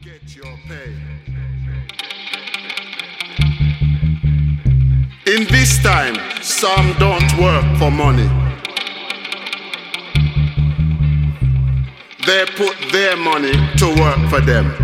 Get your pay. In this time, some don't work for money. They put their money to work for them.